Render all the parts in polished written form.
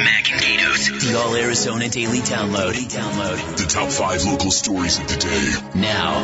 Mac and Gatos. The All Arizona Daily Download. The top 5 local stories of the day. Now.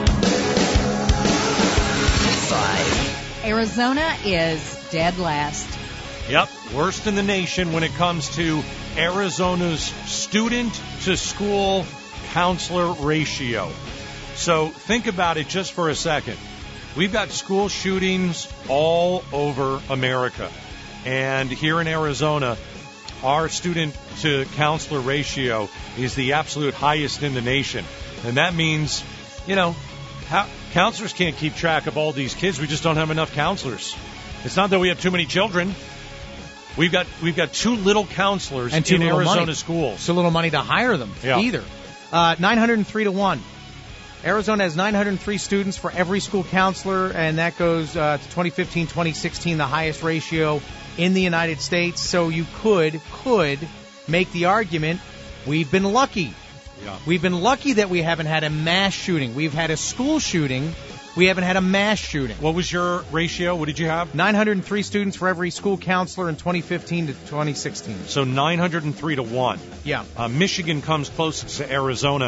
5. Arizona is dead last. Yep, worst in the nation when it comes to Arizona's student-to-school counselor ratio. So think about it just for a second. We've got school shootings all over America. And here in Arizona, our student-to-counselor ratio is the absolute highest in the nation. And that means, counselors can't keep track of all these kids. We just don't have enough counselors. It's not that we have too many children. We've got too little counselors and too in little Arizona money. schools. Too little money to hire them either. 903-1. Arizona has 903 students for every school counselor, and that goes to 2015-2016, the highest ratio in the United States. So you could make the argument we've been lucky. Yeah. We've been lucky that we haven't had a mass shooting. We've had a school shooting. We haven't had a mass shooting. What was your ratio? What did you have? 903 students for every school counselor in 2015 to 2016. So 903-1. Yeah. Michigan comes closest to Arizona,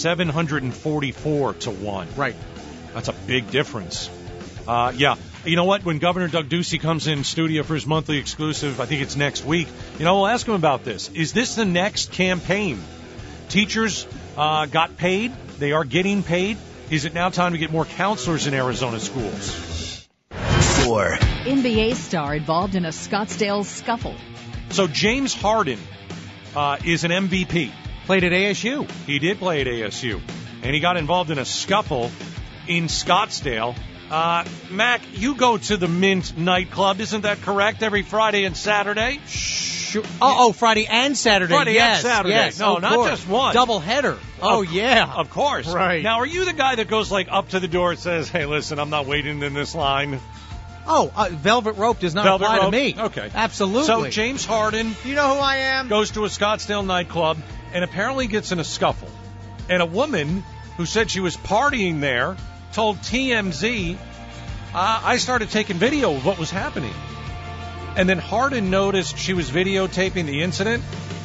744-1. Right. That's a big difference. Yeah. You know what? When Governor Doug Ducey comes in studio for his monthly exclusive, I think it's next week, we'll ask him about this. Is this the next campaign? Teachers got paid. They are getting paid. Is it now time to get more counselors in Arizona schools? 4. NBA star involved in a Scottsdale scuffle. So James Harden is an MVP. Played at ASU. He did play at ASU. And he got involved in a scuffle in Scottsdale. Mac, you go to the Mint nightclub, isn't that correct? Every Friday and Saturday? Sure. Oh, Friday and Saturday. Friday and Saturday. Yes, no, of not course. just one. Double header. Oh, yeah. Of course. Right. Now, are you the guy that goes up to the door and says, hey, listen, I'm not waiting in this line? Oh, velvet rope does not Velvet apply rope? to me. Okay. Absolutely. So James Harden, you know who I am? Goes to a Scottsdale nightclub and apparently gets in a scuffle. And a woman who said she was partying there told TMZ, I started taking video of what was happening. And then Harden noticed she was videotaping the incident,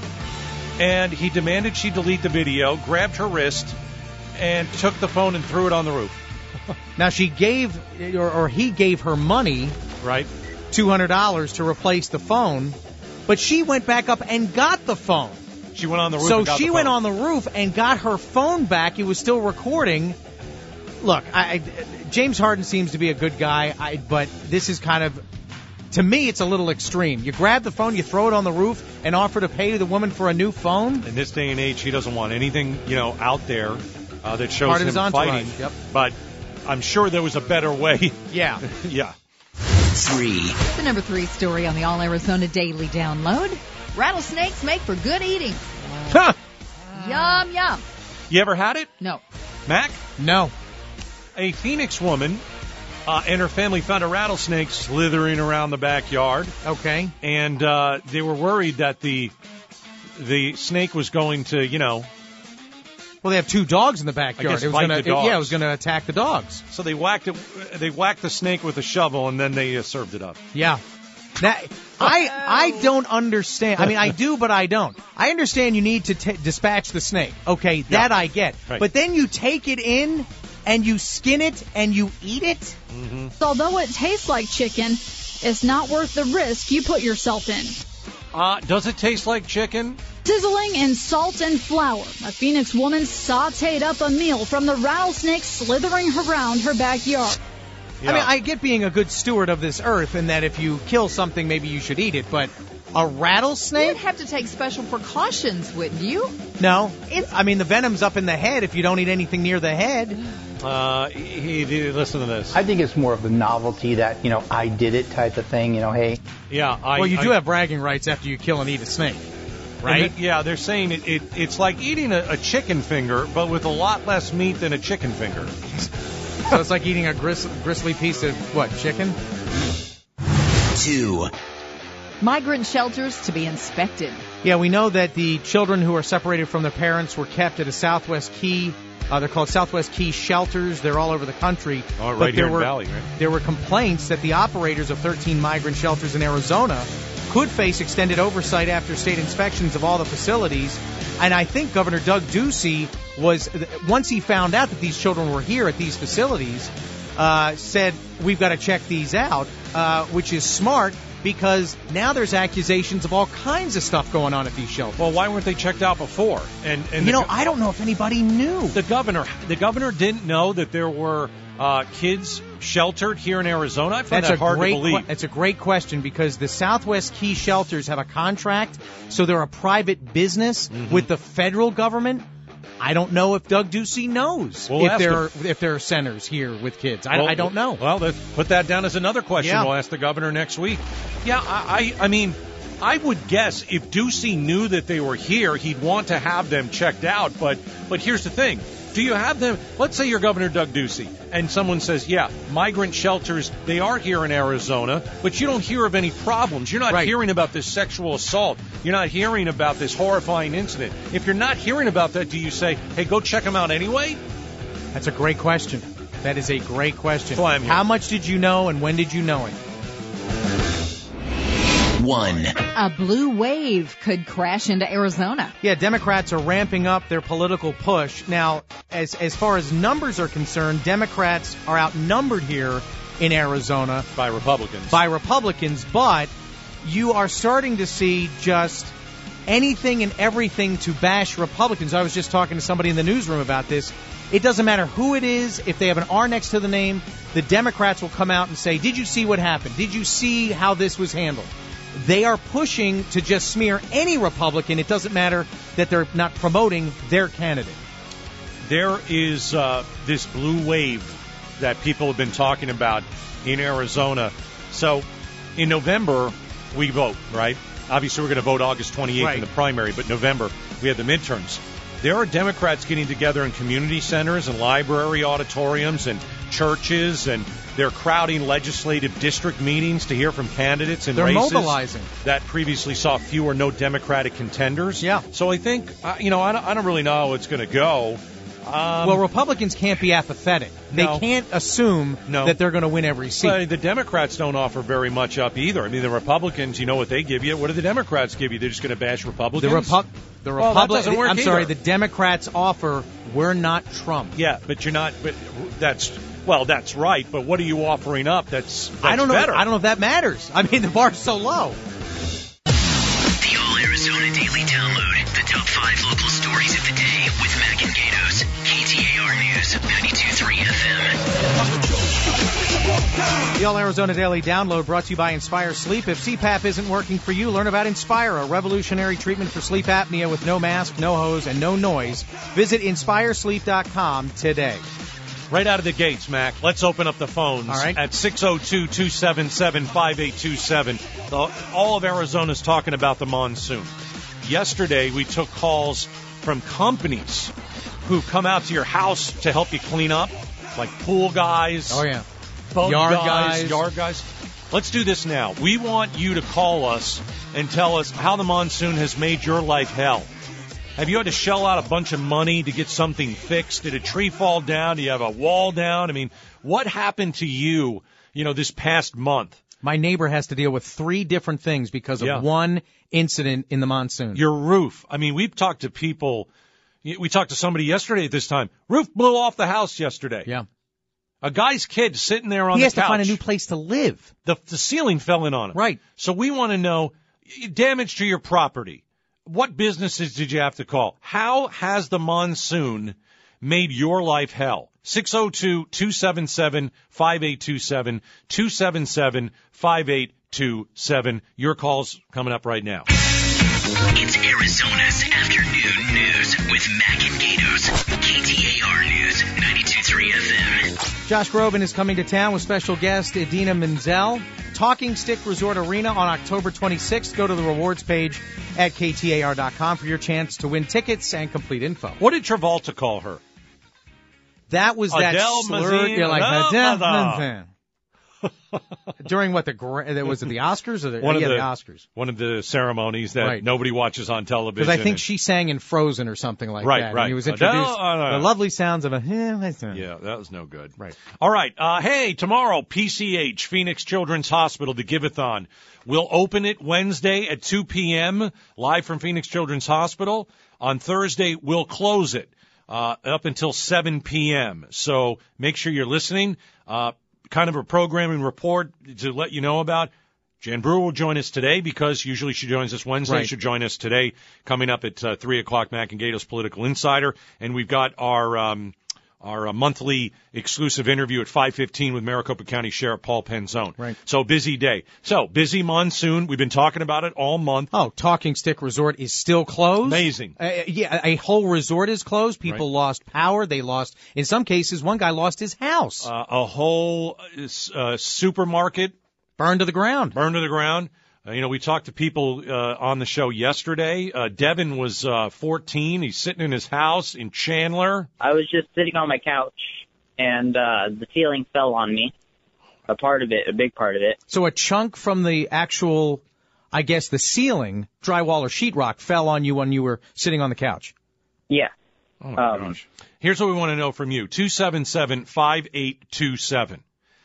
and he demanded she delete the video, grabbed her wrist, and took the phone and threw it on the roof. Now, she gave, or he gave her money, right, $200 to replace the phone, but she went back up and got the phone. She went on the roof So and got she the phone. went on the roof and got her phone back. It was still recording. Look, James Harden seems to be a good guy, but this is kind of, to me, it's a little extreme. You grab the phone, you throw it on the roof, and offer to pay the woman for a new phone? In this day and age, he doesn't want anything, out there that shows Part of him his entourage. fighting. Yep. But I'm sure there was a better way. Yeah. Yeah. 3. The number 3 story on the All Arizona Daily Download. Rattlesnakes make for good eating. Yum, yum. You ever had it? No. Mac? No. A Phoenix woman and her family found a rattlesnake slithering around the backyard. Okay. And they were worried that the snake was going to, Well, they have 2 dogs in the backyard. I guess It was bite gonna, the dogs. it was going to attack the dogs. So they whacked it. They whacked the snake with a shovel, and then they served it up. Yeah. That I don't understand. I mean, I do, but I don't. I understand you need to dispatch the snake. Okay, that I get. Right. But then you take it in and you skin it and you eat it? Mm-hmm. Although it tastes like chicken, it's not worth the risk you put yourself in. Does it taste like chicken? Sizzling in salt and flour, a Phoenix woman sauteed up a meal from the rattlesnake slithering around her backyard. Yeah. I mean, I get being a good steward of this earth and that if you kill something, maybe you should eat it, but a rattlesnake? You'd have to take special precautions, wouldn't you? No. I mean, the venom's up in the head if you don't eat anything near the head. Listen to this. I think it's more of the novelty that, I did it type of thing, hey. Yeah. Well, you do have bragging rights after you kill and eat a snake, right? They're saying it's like eating a chicken finger, but with a lot less meat than a chicken finger. So it's like eating a gristly piece of, chicken? 2. Migrant shelters to be inspected. Yeah, we know that the children who are separated from their parents were kept at a Southwest Key. They're called Southwest Key shelters. They're all over the country. Right here in the Valley, right? There were complaints that the operators of 13 migrant shelters in Arizona could face extended oversight after state inspections of all the facilities. And I think Governor Doug Ducey once he found out that these children were here at these facilities, said, we've got to check these out, which is smart because now there's accusations of all kinds of stuff going on at these shelters. Well, why weren't they checked out before? And I don't know if anybody knew. The governor didn't know that there were kids sheltered here in Arizona. I find that hard to believe. That's a great question because the Southwest Key shelters have a contract, so they're a private business with the federal government. I don't know if Doug Ducey knows if there are centers here with kids. I don't know. Well, let's put that down as another question. Yeah. We'll ask the governor next week. Yeah, I mean, I would guess if Ducey knew that they were here, he'd want to have them checked out. But here's the thing. Do you have them? Let's say you're Governor Doug Ducey, and someone says, yeah, migrant shelters, they are here in Arizona, but you don't hear of any problems. You're not hearing about this sexual assault. You're not hearing about this horrifying incident. If you're not hearing about that, do you say, hey, go check them out anyway? That's a great question. That is a great question. How much did you know, and when did you know it? 1. A blue wave could crash into Arizona. Yeah, Democrats are ramping up their political push. Now, as far as numbers are concerned, Democrats are outnumbered here in Arizona. By Republicans, but you are starting to see just anything and everything to bash Republicans. I was just talking to somebody in the newsroom about this. It doesn't matter who it is. If they have an R next to the name, the Democrats will come out and say, did you see what happened? Did you see how this was handled? They are pushing to just smear any Republican. It doesn't matter that they're not promoting their candidate. There is this blue wave that people have been talking about in Arizona. So in November, we vote, right? Obviously, we're going to vote August 28th in the primary, but November, we have the midterms. There are Democrats getting together in community centers and library auditoriums and churches, and they're crowding legislative district meetings to hear from candidates in races mobilizing that previously saw few or no Democratic contenders. Yeah. So I think, I don't really know how it's going to go. Well, Republicans can't be apathetic. They can't assume that they're going to win every seat. Well, the Democrats don't offer very much up either. I mean, the Republicans, you know what they give you. What do the Democrats give you? They're just going to bash Republicans? The Democrats offer, we're not Trump. Yeah, but you're not. But that's right. But what are you offering up? That's I don't know. Better. I don't know if that matters. I mean, the bar's so low. The All Arizona Daily Download. The top 5 local stories of the day with Mac and Gatos. KTAR News, 92.3 FM. The All Arizona Daily Download brought to you by Inspire Sleep. If CPAP isn't working for you, learn about Inspire, a revolutionary treatment for sleep apnea with no mask, no hose, and no noise. Visit InspireSleep.com today. Right out of the gates, Mac. Let's open up the phones. All right. At 602-277-5827. All of Arizona's talking about the monsoon. Yesterday, we took calls from companies who come out to your house to help you clean up, like pool guys. Oh, yeah. Yard guys. Let's do this now. We want you to call us and tell us how the monsoon has made your life hell. Have you had to shell out a bunch of money to get something fixed? Did a tree fall down? Do you have a wall down? I mean, what happened to you, this past month? My neighbor has to deal with 3 different things because of one incident in the monsoon. Your roof. I mean, we've talked to people. We talked to somebody yesterday at this time. Roof blew off the house yesterday. Yeah. A guy's kid sitting there on the couch. He has to find a new place to live. The ceiling fell in on him. Right. So we want to know damage to your property. What businesses did you have to call? How has the monsoon made your life hell? 602-277-5827, 277-5827. Your call's coming up right now. It's Arizona's Afternoon News with Mac and Gatos. KTAR News, 92.3 FM. Josh Groban is coming to town with special guest Idina Menzel. Talking Stick Resort Arena on October 26th. Go to the rewards page at KTAR.com for your chance to win tickets and complete info. What did Travolta call her? That was Adele that slur. You're like, Adele. During what, was it the Oscars? Or the Oscars. One of the ceremonies that nobody watches on television. Because I think she sang in Frozen or something like that. Right. And he was introduced. The lovely sounds of a... Yeah, that was no good. Right. All right. Hey, tomorrow, PCH, Phoenix Children's Hospital, the Give-a-thon. We'll open it Wednesday at 2 p.m., live from Phoenix Children's Hospital. On Thursday, we'll close it up until 7 p.m. So make sure you're listening. Kind of a programming report to let you know about. Jan Brewer will join us today because usually she joins us Wednesday. Right. She'll join us today coming up at 3 o'clock, Mac and Gatos Political Insider. And we've got our monthly exclusive interview at 5:15 with Maricopa County Sheriff Paul Penzone. Right. So busy day. So busy monsoon. We've been talking about it all month. Oh, Talking Stick Resort is still closed. Amazing. A whole resort is closed. People lost power. They lost, in some cases, one guy lost his house. A whole supermarket burned to the ground. We talked to people on the show yesterday. Devin was 14. He's sitting in his house in Chandler. I was just sitting on my couch, and the ceiling fell on me. A big part of it. So a chunk from the actual, I guess, the ceiling, drywall or sheetrock, fell on you when you were sitting on the couch? Yeah. Oh, my gosh. Here's what we want to know from you. 277-5827.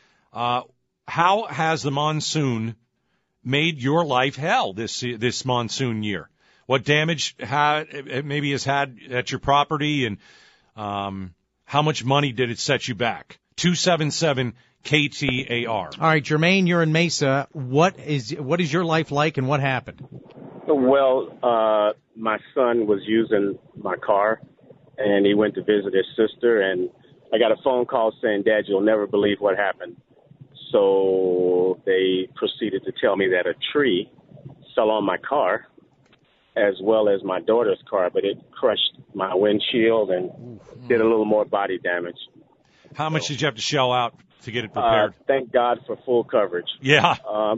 How has the monsoon made your life hell this monsoon year? What damage it maybe has had at your property, and how much money did it set you back? 277-KTAR. All right, Jermaine, you're in Mesa. What is your life like, and what happened? Well, my son was using my car, and he went to visit his sister, and I got a phone call saying, "Dad, you'll never believe what happened." So they proceeded to tell me that a tree fell on my car as well as my daughter's car, but it crushed my windshield and did a little more body damage. How much did you have to shell out to get it repaired? Thank God for full coverage. Yeah.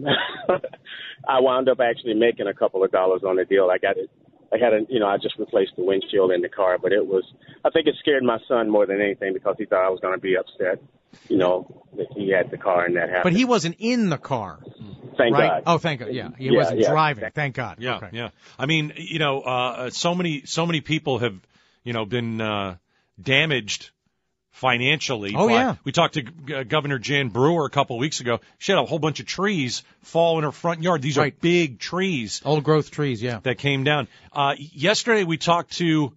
I wound up actually making a couple of dollars on the deal. I just replaced the windshield in the car, but I think it scared my son more than anything because he thought I was going to be upset, that he had the car and that happened. But he wasn't in the car. Thank God. Oh, thank God. Yeah. He wasn't driving. Thank God. Yeah. Okay. Yeah. I mean, so many people have, been damaged financially. Oh, yeah. We talked to Governor Jan Brewer a couple of weeks ago. She had a whole bunch of trees fall in her front yard. These are big trees. Old growth trees, yeah. That came down. Yesterday we talked to,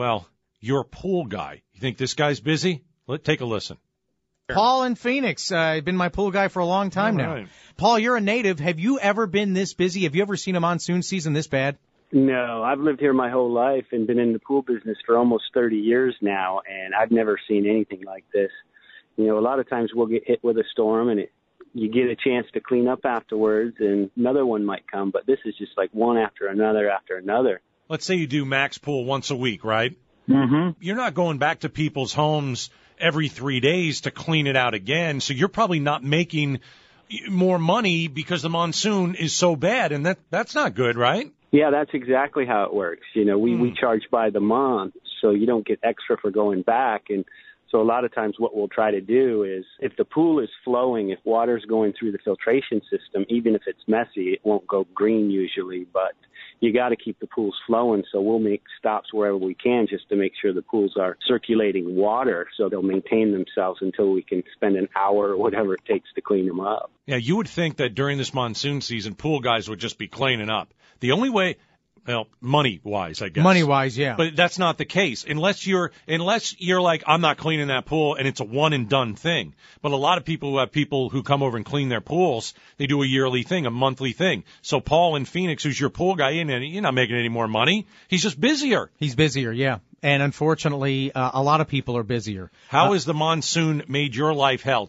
your pool guy. You think this guy's busy? Take a listen. Paul in Phoenix. Been my pool guy for a long time now. Paul, you're a native. Have you ever been this busy? Have you ever seen a monsoon season this bad? No, I've lived here my whole life and been in the pool business for almost 30 years now, and I've never seen anything like this. A lot of times we'll get hit with a storm, and you get a chance to clean up afterwards, and another one might come, but this is just like one after another after another. Let's say you do max pool once a week, right? Mm-hmm. You're not going back to people's homes every 3 days to clean it out again, so you're probably not making more money because the monsoon is so bad, and that's not good, right? Yeah, that's exactly how it works. We charge by the month, so you don't get extra for going back. And so a lot of times what we'll try to do is if the pool is flowing, if water's going through the filtration system, even if it's messy, it won't go green usually, but you got to keep the pools flowing. So we'll make stops wherever we can just to make sure the pools are circulating water so they'll maintain themselves until we can spend an hour or whatever it takes to clean them up. Yeah, you would think that during this monsoon season, pool guys would just be cleaning up. The only way, money-wise, I guess. Money-wise, yeah. But that's not the case. Unless you're like, I'm not cleaning that pool, and it's a one-and-done thing. But a lot of people who have people who come over and clean their pools, they do a yearly thing, a monthly thing. So Paul in Phoenix, who's your pool guy, you're not making any more money. He's just busier. He's busier, yeah. And unfortunately, a lot of people are busier. How has the monsoon made your life hell?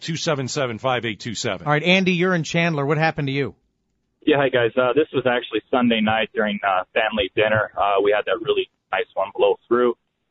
277-5827. All right, Andy, you're in Chandler. What happened to you? Yeah, hi, guys. This was actually Sunday night during family dinner. We had that really nice one blow through.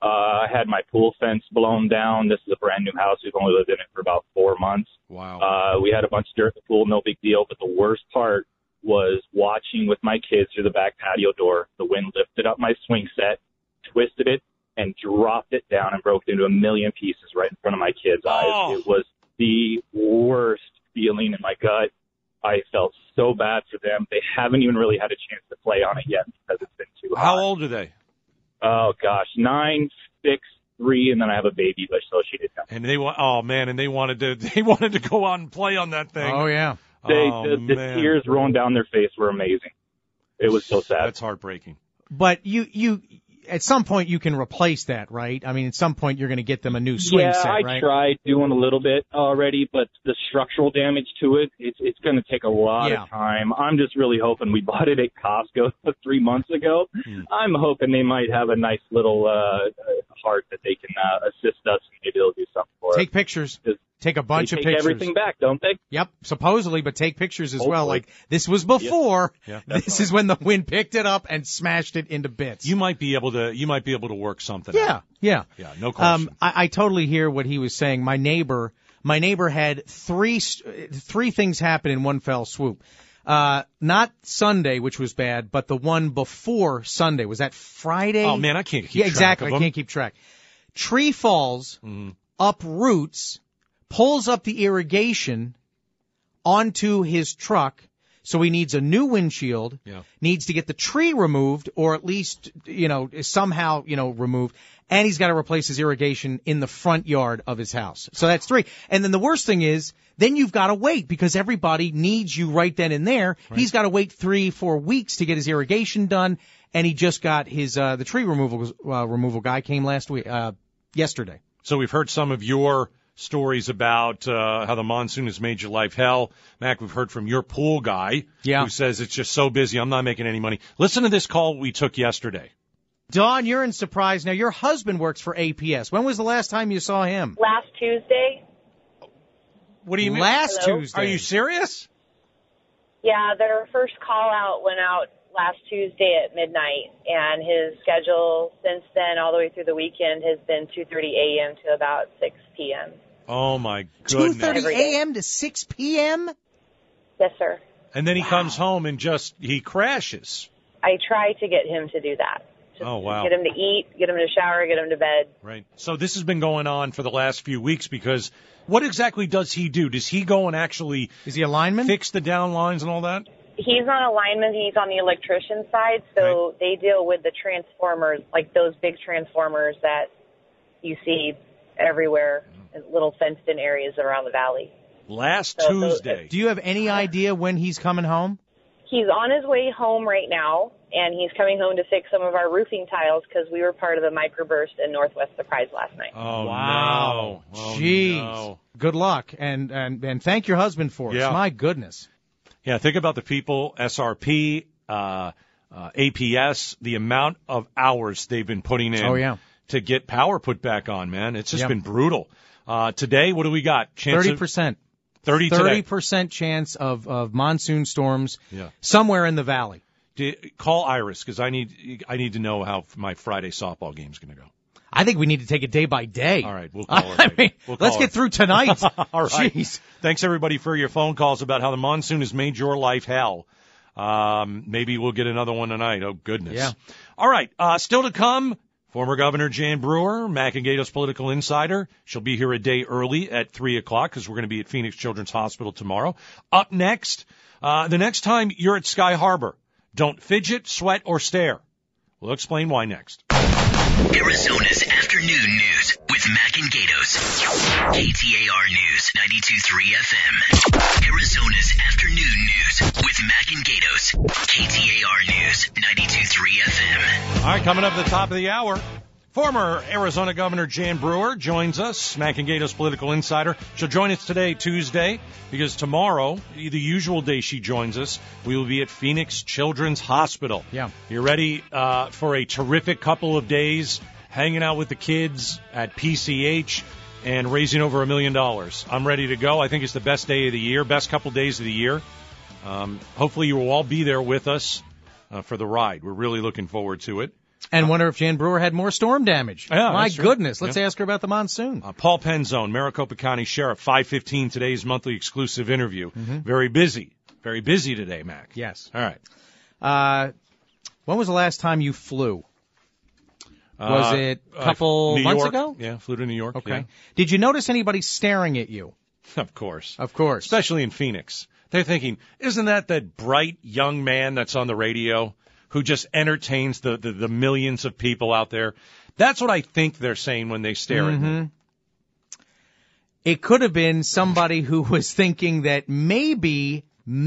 I had my pool fence blown down. This is a brand-new house. We've only lived in it for about 4 months. Wow. We had a bunch of dirt in the pool, no big deal. But the worst part was watching with my kids through the back patio door. The wind lifted up my swing set, twisted it, and dropped it down and broke it into a million pieces right in front of my kids' eyes. It was the worst feeling in my gut. I felt so bad for them. They haven't even really had a chance to play on it yet because it's been too hot. How old are they? Oh, gosh, 9, 6, 3, and then I have a baby, but so she didn't know. And they wanted to go out and play on that thing. Oh, yeah. The tears rolling down their face were amazing. It was so sad. That's heartbreaking. But you at some point you can replace that, right? I mean, at some point you're going to get them a new swing set, right? I tried doing a little bit already, but the structural damage to it's going to take a lot of time. I'm just really hoping we bought it at Costco 3 months ago. I'm hoping they might have a nice little heart that they can assist us, and maybe they'll do something for us. Take pictures. Take a bunch of pictures. Take everything back, don't they? Yep, supposedly, but take pictures as well. Like, this was before. Yeah, this is when the wind picked it up and smashed it into bits. You might be able to work something out. Yeah. Yeah, no question. I totally hear what he was saying. My neighbor had three things happen in one fell swoop. Not Sunday, which was bad, but the one before Sunday. Was that Friday? Oh, man, I can't keep track exactly. of them. I can't keep track. Tree falls, uproots, pulls up the irrigation onto his truck, so he needs a new windshield, needs to get the tree removed, or at least, somehow, removed, and he's got to replace his irrigation in the front yard of his house. So that's 3. And then the worst thing is, then you've got to wait, because everybody needs you right then and there. Right. He's got to wait 3-4 weeks to get his irrigation done, and he just got his, the tree removal guy came yesterday. So we've heard some of your stories about how the monsoon has made your life hell. Mac, we've heard from your pool guy who says it's just so busy, I'm not making any money. Listen to this call we took yesterday. Dawn, you're in Surprise. Now, your husband works for APS. When was the last time you saw him? Last Tuesday. What do you mean? Last Tuesday? Are you serious? Yeah, their first call out went out last Tuesday at midnight, and his schedule since then all the way through the weekend has been 2:30 a.m. to about 6 p.m. Oh, my goodness. 2:30 a.m. to 6 p.m.? Yes, sir. And then he comes home and he crashes. I try to get him to do that. Just get him to eat, get him to shower, get him to bed. Right. So this has been going on for the last few weeks because what exactly does he do? Does he go and actually... Is he a lineman? Fix the down lines and all that? He's not a lineman. He's on the electrician side, so they deal with the transformers, like those big transformers that you see everywhere in little fenced-in areas around the valley. Last Tuesday. Do you have any idea when he's coming home? He's on his way home right now, and he's coming home to fix some of our roofing tiles because we were part of the microburst in Northwest Surprise last night. Oh, wow. No. Oh, jeez. No. Good luck, and thank your husband for us. My goodness. Yeah, think about the people, SRP, APS, the amount of hours they've been putting in to get power put back on, man. It's just been brutal. Today, what do we got? 30%. 30% chance of monsoon storms somewhere in the valley. Call Iris, because I need to know how my Friday softball game's going to go. I think we need to take it day by day. All right, we'll call her. Let's get through tonight. All right. Jeez. Thanks, everybody, for your phone calls about how the monsoon has made your life hell. Maybe we'll get another one tonight. Oh, goodness. Yeah. All right, still to come, former Governor Jan Brewer, Mac and Gato's political insider. She'll be here a day early at 3 o'clock because we're going to be at Phoenix Children's Hospital tomorrow. Up next, the next time you're at Sky Harbor, don't fidget, sweat, or stare. We'll explain why next. Arizona's afternoon news with Mac and Gatos. KTAR News 92.3 FM. Arizona's afternoon news with Mac and Gatos. KTAR News 92.3 FM. All right, coming up at the top of the hour, former Arizona Governor Jan Brewer joins us, Mac and Gatos political insider. She'll join us today, Tuesday, because tomorrow, the usual day she joins us, we will be at Phoenix Children's Hospital. Yeah. You're ready for a terrific couple of days hanging out with the kids at PCH and raising over $1 million. I'm ready to go. I think it's the best day of the year, best couple days of the year. Hopefully you will all be there with us for the ride. We're really looking forward to it. And wonder if Jan Brewer had more storm damage. Yeah, my goodness. Let's ask her about the monsoon. Paul Penzone, Maricopa County Sheriff, 5:15, today's monthly exclusive interview. Very busy. Very busy today, Mac. Yes. All right. When was the last time you flew? Was it a couple months ago? Yeah, flew to New York. Okay. Yeah. Did you notice anybody staring at you? Of course. Of course. Especially in Phoenix. They're thinking, isn't that bright young man that's on the radio who just entertains the millions of people out there? That's what I think they're saying when they stare at me. It could have been somebody who was thinking that maybe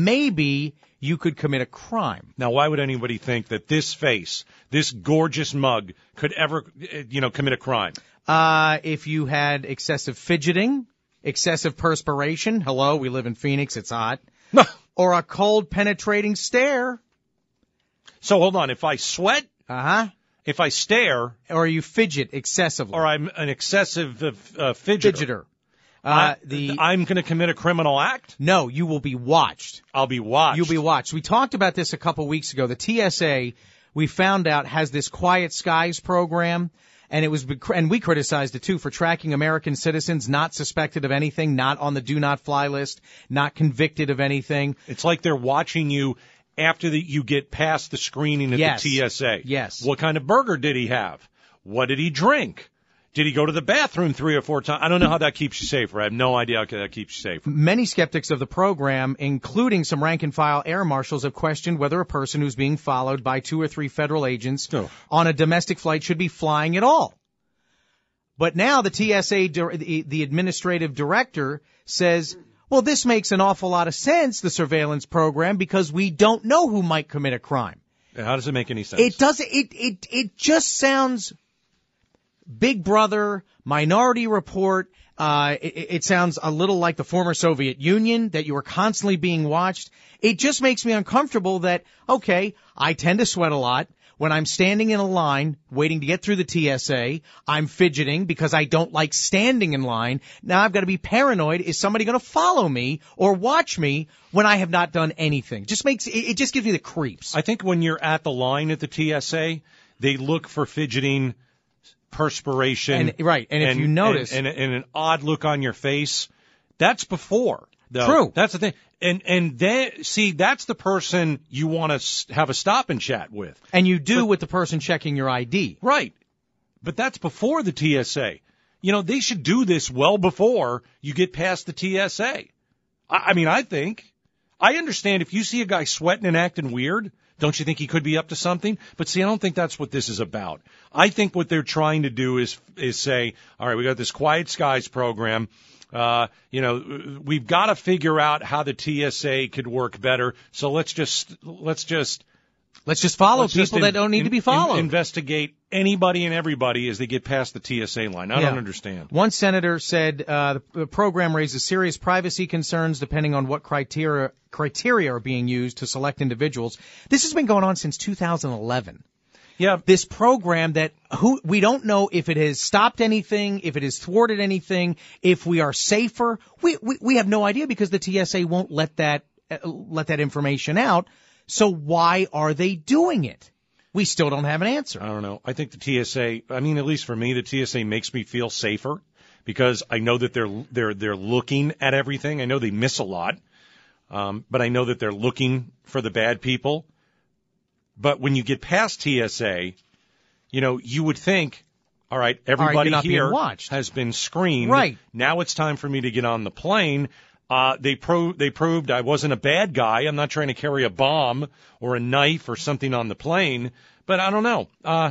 you could commit a crime. Now, why would anybody think that this face, this gorgeous mug, could ever, commit a crime? If you had excessive fidgeting, excessive perspiration, hello, we live in Phoenix, it's hot, or a cold penetrating stare. So hold on, if I sweat, if I stare, or you fidget excessively, or I'm an excessive fidgeter. I'm going to commit a criminal act? No, you will be watched. I'll be watched. You'll be watched. We talked about this a couple weeks ago. The TSA, we found out, has this Quiet Skies program, and we criticized it too for tracking American citizens not suspected of anything, not on the do not fly list, not convicted of anything. It's like they're watching you after you get past the screening at the TSA. Yes. What kind of burger did he have? What did he drink? Did he go to the bathroom 3 or 4 times? I don't know how that keeps you safer. I have no idea how that keeps you safer. Many skeptics of the program, including some rank-and-file air marshals, have questioned whether a person who's being followed by 2 or 3 federal agents on a domestic flight should be flying at all. But now the TSA, the administrative director, says, well, this makes an awful lot of sense, the surveillance program, because we don't know who might commit a crime. How does it make any sense? It doesn't. It just sounds Big Brother, Minority Report. It sounds a little like the former Soviet Union, that you are constantly being watched. It just makes me uncomfortable that, okay, I tend to sweat a lot. When I'm standing in a line waiting to get through the TSA, I'm fidgeting because I don't like standing in line. Now I've got to be paranoid. Is somebody going to follow me or watch me when I have not done anything? It just gives me the creeps. I think when you're at the line at the TSA, they look for fidgeting, perspiration. And if you notice. And an odd look on your face, that's before. Though. True. That's the thing. And then, see, that's the person you want to have a stop and chat with. And you do with the person checking your ID. Right. But that's before the TSA. They should do this well before you get past the TSA. I think. I understand if you see a guy sweating and acting weird, don't you think he could be up to something? But see, I don't think that's what this is about. I think what they're trying to do is say, all right, we got this Quiet Skies program. We've got to figure out how the TSA could work better. So let's just follow people that don't need to be followed. Investigate anybody and everybody as they get past the TSA line. I don't understand. One senator said the program raises serious privacy concerns depending on what criteria are being used to select individuals. This has been going on since 2011. Yeah. This program that we don't know if it has stopped anything, if it has thwarted anything, if we are safer. We have no idea because the TSA won't let that information out. So why are they doing it? We still don't have an answer. I don't know. I think the TSA, at least for me, the TSA makes me feel safer because I know that they're looking at everything. I know they miss a lot. But I know that they're looking for the bad people. But when you get past TSA, you would think, all right, everybody here has been screened. Right. Now it's time for me to get on the plane. They proved I wasn't a bad guy. I'm not trying to carry a bomb or a knife or something on the plane. But I don't know.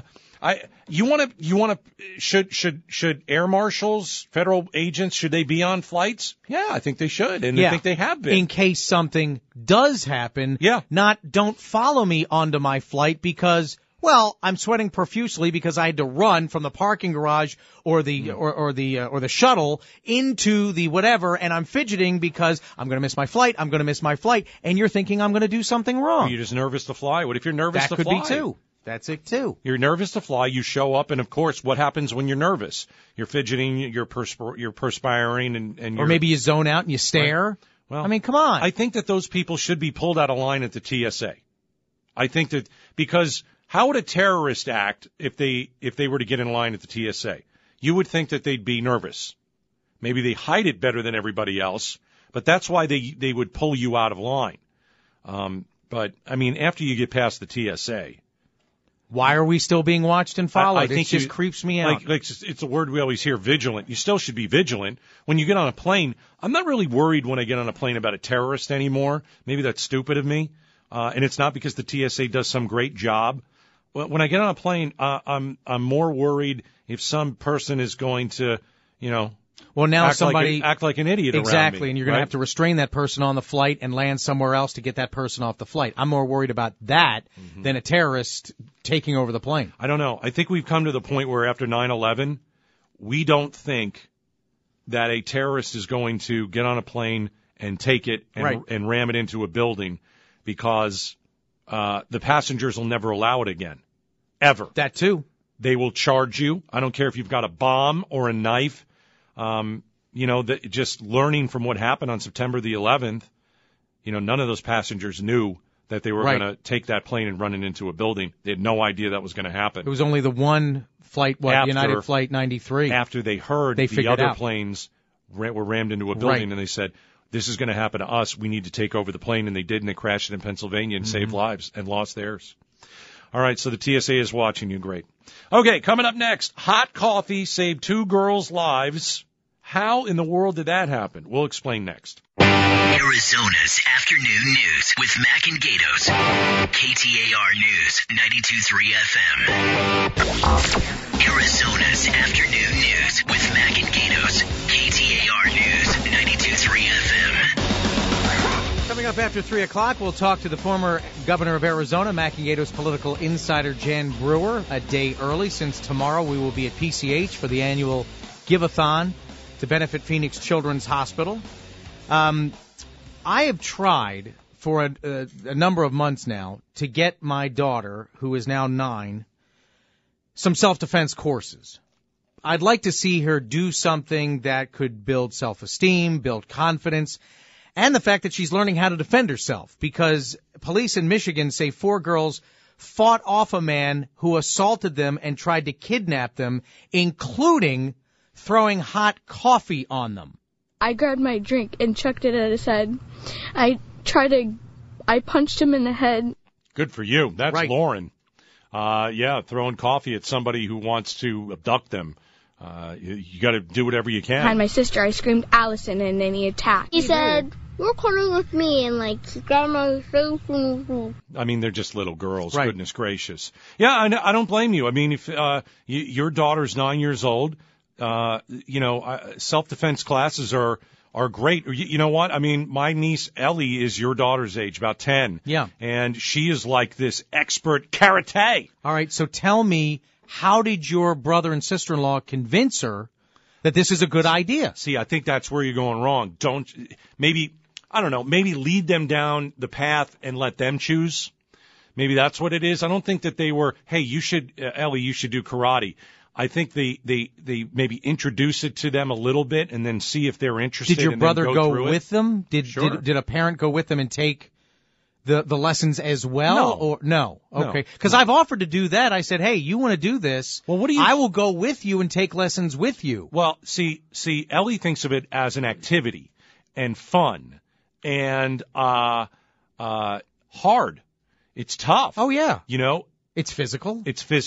Should air marshals, federal agents, should they be on flights? Yeah, I think they should, and I think they have been. In case something does happen. Yeah. Not don't follow me onto my flight because, well, I'm sweating profusely because I had to run from the parking garage or the shuttle into the whatever, and I'm fidgeting because I'm going to miss my flight. And you're thinking I'm going to do something wrong. Are you just nervous to fly? What if you're nervous to fly? That could be too. That's it too. You're nervous to fly. You show up, and of course, what happens when you're nervous? You're fidgeting. You're perspiring, and or maybe you zone out and you stare. Right. Well, come on. I think that those people should be pulled out of line at the TSA. I think that because how would a terrorist act if they were to get in line at the TSA? You would think that they'd be nervous. Maybe they hide it better than everybody else, but that's why they would pull you out of line. But after you get past the TSA. Why are we still being watched and followed? I think it just creeps me out. Like it's a word we always hear, vigilant. You still should be vigilant. When you get on a plane, I'm not really worried when I get on a plane about a terrorist anymore. Maybe that's stupid of me. And it's not because the TSA does some great job. When I get on a plane, I'm more worried if some person is going to, well, now act like an idiot around me. Exactly, and you're going to have to restrain that person on the flight and land somewhere else to get that person off the flight. I'm more worried about that than a terrorist taking over the plane. I don't know. I think we've come to the point where after 9/11, we don't think that a terrorist is going to get on a plane and take it and ram it into a building because the passengers will never allow it again. Ever. That too. They will charge you. I don't care if you've got a bomb or a knife. Just learning from what happened on September the 11th, none of those passengers knew that they were going to take that plane and run it into a building. They had no idea that was going to happen. It was only the one flight, United Flight 93. After they heard the other planes were rammed into a building, and they said, this is going to happen to us. We need to take over the plane, and they did, and they crashed it in Pennsylvania and saved lives and lost theirs. All right, so the TSA is watching you. Great. Okay, coming up next, hot coffee saved 2 girls' lives. How in the world did that happen? We'll explain next. Arizona's afternoon news with Mac and Gatos. KTAR News, 92.3 FM. Arizona's afternoon news with Mac and Gatos. KTAR News, 92.3 FM. Coming up after 3 o'clock, we'll talk to the former governor of Arizona, Mac and Gatos political insider Jan Brewer, a day early, since tomorrow we will be at PCH for the annual Give-a-thon to benefit Phoenix Children's Hospital. I have tried for a number of months now to get my daughter, who is now 9, some self-defense courses. I'd like to see her do something that could build self-esteem, build confidence, and the fact that she's learning how to defend herself, because police in Michigan say 4 girls fought off a man who assaulted them and tried to kidnap them, including throwing hot coffee on them. I grabbed my drink and chucked it at his head. I punched him in the head. Good for you. That's Lauren. Throwing coffee at somebody who wants to abduct them. You got to do whatever you can. Behind my sister, I screamed Allison, and then he attacked. He said, "You're coming with me," and he grabbed my face. I mean, they're just little girls. Right. Goodness gracious. Yeah, I don't blame you. I mean, if your daughter's 9 years old, self-defense classes are great. You know what? I mean, my niece Ellie is your daughter's age, about 10. Yeah. And she is like this expert karate. All right, so tell me, how did your brother and sister-in-law convince her that this is a good idea? See, I think that's where you're going wrong. Maybe lead them down the path and let them choose. Maybe that's what it is. I don't think that they were, hey, Ellie, you should do karate. I think they maybe introduce it to them a little bit and then see if they're interested. Did your brother go with them? Sure. Did a parent go with them and take the lessons as well? No. Or no? Okay. Because No. I've offered to do that. I said, hey, you want to do this? Well, what do you? I will go with you and take lessons with you. Well, see, Ellie thinks of it as an activity and fun and hard. It's tough. Oh yeah. It's physical.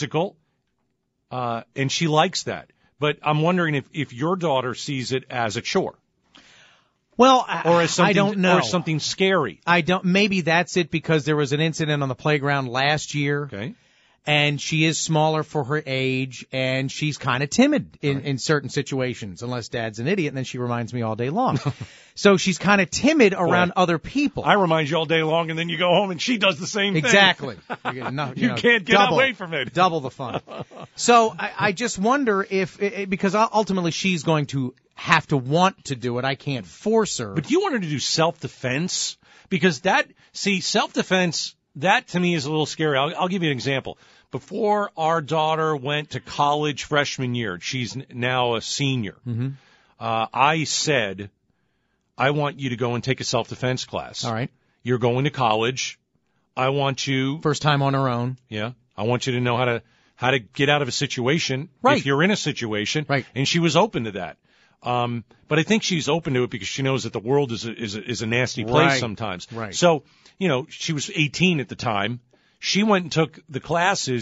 And she likes that. But I'm wondering if your daughter sees it as a chore. Well, or as something, I don't know. Or something scary. Maybe that's it, because there was an incident on the playground last year. Okay. And she is smaller for her age, and she's kind of timid in certain situations, unless Dad's an idiot, and then she reminds me all day long. So she's kind of timid around other people. I remind you all day long, and then you go home, and she does the same thing. Exactly. You can't get away from it. Double the fun. So I just wonder because ultimately she's going to have to want to do it. I can't force her. But you want her to do self-defense? Because self-defense, that to me is a little scary. I'll give you an example. Before our daughter went to college freshman year, she's now a senior, I said, I want you to go and take a self-defense class. All right. You're going to college. I want you... First time on her own. Yeah. I want you to know how to get out of a situation if you're in a situation. Right. And she was open to that. But I think she's open to it because she knows that the world is a nasty place sometimes. Right. So, she was 18 at the time. She went and took the classes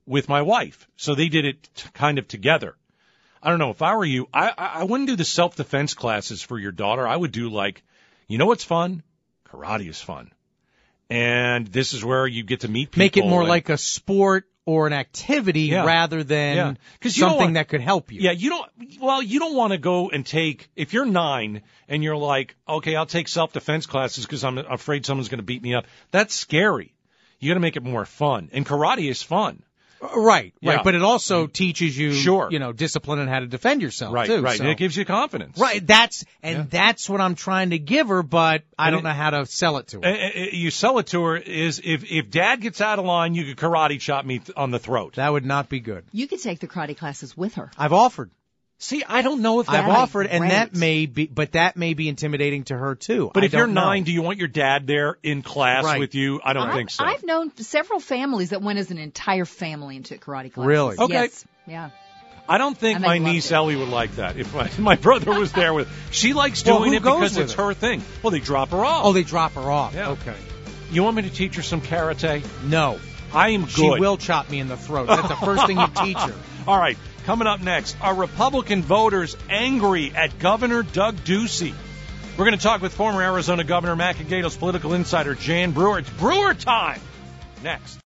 with my wife. So they did it kind of together. I don't know. If I were you, I wouldn't do the self-defense classes for your daughter. I would do you know what's fun? Karate is fun. And this is where you get to meet people. Make it more like a sport or an activity rather than something that could help you. Yeah, you don't want to go and take, if you're 9 and you're like, okay, I'll take self-defense classes because I'm afraid someone's going to beat me up. That's scary. You got to make it more fun. And karate is fun. Right. But it also teaches you, discipline and how to defend yourself, too. Right, so. And it gives you confidence. Right, that's what I'm trying to give her, but I don't know how to sell it to her. You sell it to her is if Dad gets out of line, you could karate chop me on the throat. That would not be good. You could take the karate classes with her. I've offered. See, I don't know if that I've offered, and that may be intimidating to her too. But if you're 9, do you want your dad there in class with you? I don't think so. I've known several families that went as an entire family and took karate classes. Really? Okay. Yes. Yeah. I don't think my niece Ellie would like that. If my brother was there with, she likes doing it because it's her thing. Well, they drop her off. Oh, they drop her off. Yeah. Okay. You want me to teach her some karate? No. I am good. She will chop me in the throat. That's the first thing you teach her. All right. Coming up next, are Republican voters angry at Governor Doug Ducey? We're going to talk with former Arizona Governor Matt Gatos political insider Jan Brewer. It's Brewer time. Next.